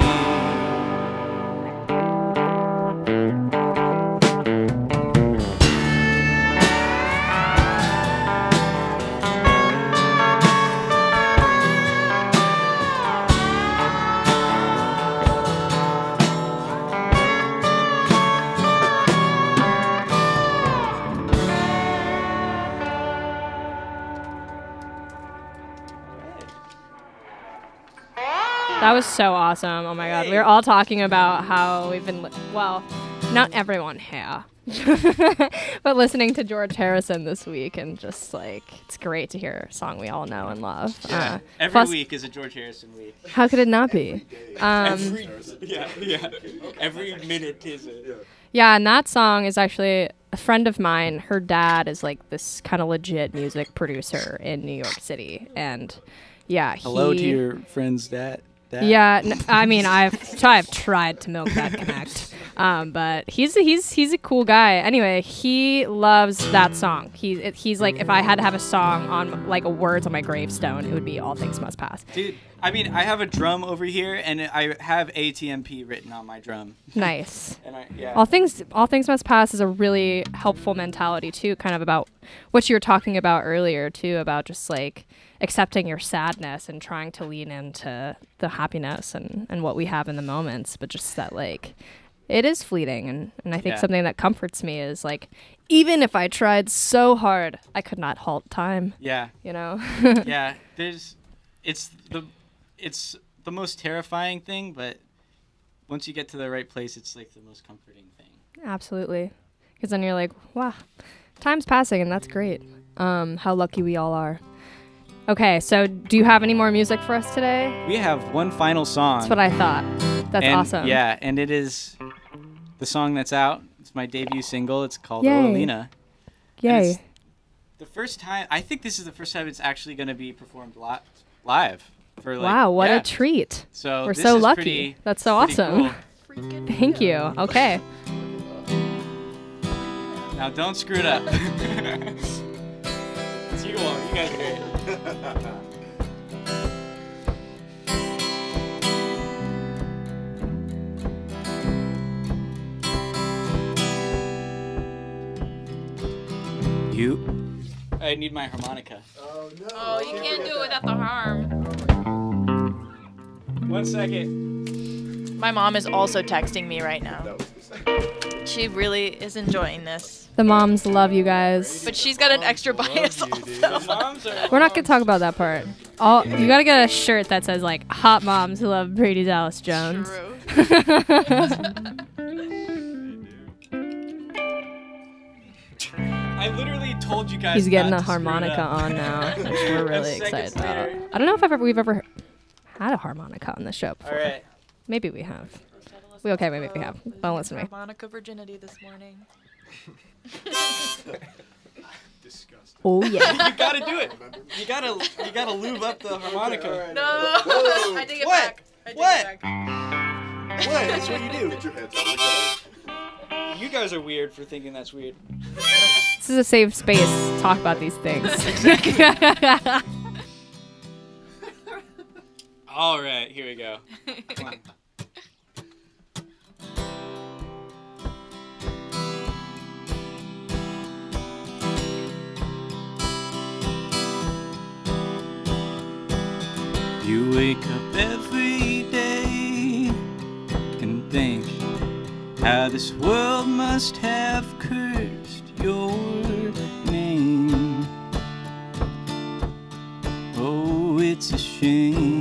Speaker 2: That was so awesome. Oh my god. We were all talking about how we've been, li- well, not everyone here, but listening to George Harrison this week, and just like, it's great to hear a song we all know and love.
Speaker 4: Yeah,
Speaker 2: Uh,
Speaker 4: every
Speaker 2: plus-
Speaker 4: week is a George Harrison week.
Speaker 2: How could it not be? Um,
Speaker 4: every, yeah, yeah. Every minute is a.
Speaker 2: Yeah, and that song is actually a friend of mine. Her dad is like this kind of legit music producer in New York City, and yeah,
Speaker 4: Hello
Speaker 2: he,
Speaker 4: to your friend's dad. dad.
Speaker 2: Yeah, n- I mean, I've I've tried to milk that connect, um, but he's he's he's a cool guy. Anyway, he loves that song. He it, he's like, if I had to have a song on like a words on my gravestone, it would be "All Things Must Pass."
Speaker 4: Dude, I mean, I have a drum over here, and I have A T M P written on my drum.
Speaker 2: Nice.
Speaker 4: And I, yeah.
Speaker 2: All things all things must pass is a really helpful mentality too, kind of about what you were talking about earlier too, about just like accepting your sadness and trying to lean into the happiness and, and what we have in the moments, but just that like it is fleeting, and, and I think
Speaker 4: Yeah.
Speaker 2: something that comforts me is like, even if I tried so hard, I could not halt time.
Speaker 4: Yeah.
Speaker 2: You know?
Speaker 4: Yeah. There's, it's the, it's the most terrifying thing, but once you get to the right place, it's like the most comforting thing.
Speaker 2: Absolutely. Because then you're like, wow, time's passing, and that's great. Um, how lucky we all are. Okay, so do you have any more music for us today?
Speaker 4: We have one final song.
Speaker 2: That's what I thought. That's
Speaker 4: And-
Speaker 2: awesome.
Speaker 4: Yeah, and it is the song that's out. It's my debut single. It's called
Speaker 2: Yay.
Speaker 4: Olina.
Speaker 2: Yay.
Speaker 4: The first time, I think this is the first time it's actually going to be performed li- live. For like,
Speaker 2: Wow, what
Speaker 4: yeah.
Speaker 2: a treat.
Speaker 4: So
Speaker 2: We're
Speaker 4: this
Speaker 2: so
Speaker 4: is
Speaker 2: lucky.
Speaker 4: pretty-
Speaker 2: That's so
Speaker 4: pretty
Speaker 2: awesome.
Speaker 4: cool.
Speaker 2: Thank you. Okay.
Speaker 4: Now don't screw it up. It's you all. You guys are great. You. I need my harmonica.
Speaker 8: Oh no.
Speaker 6: Oh, you can't do it without the harm.
Speaker 4: One second.
Speaker 6: My mom is also texting me right now.
Speaker 8: That was the second.
Speaker 6: She really is enjoying this.
Speaker 2: The moms love you guys.
Speaker 6: But she's got an extra bias also.
Speaker 4: Moms are
Speaker 2: We're not gonna talk about that part. All you gotta get a shirt that says like "Hot Moms Who Love Brady Dallas Jones."
Speaker 6: True.
Speaker 4: I literally told you guys.
Speaker 2: He's getting
Speaker 4: not
Speaker 2: a
Speaker 4: to screw it
Speaker 2: harmonica
Speaker 4: up.
Speaker 2: on now, which we're really
Speaker 4: And seconds
Speaker 2: excited about.
Speaker 4: later-
Speaker 2: I don't know if I've ever, we've ever had a harmonica on the show
Speaker 4: All
Speaker 2: before.
Speaker 4: right.
Speaker 2: Maybe we have. We okay? Maybe we have. Don't listen to me.
Speaker 6: Monica virginity this morning.
Speaker 5: Disgusting.
Speaker 2: Oh yeah.
Speaker 4: You gotta do it. You gotta. You gotta lube up the harmonica.
Speaker 6: No,
Speaker 8: Whoa.
Speaker 6: I take it
Speaker 4: What?
Speaker 6: back. I take
Speaker 4: What?
Speaker 6: it back.
Speaker 4: What? That's what you do.
Speaker 8: Get your heads out of the gutter.
Speaker 4: You guys are weird for thinking that's weird.
Speaker 2: This is a safe space to talk about these things.
Speaker 4: All right, here we go. Come on. You wake up every day and think how this world must have cursed your name. Oh, it's a shame.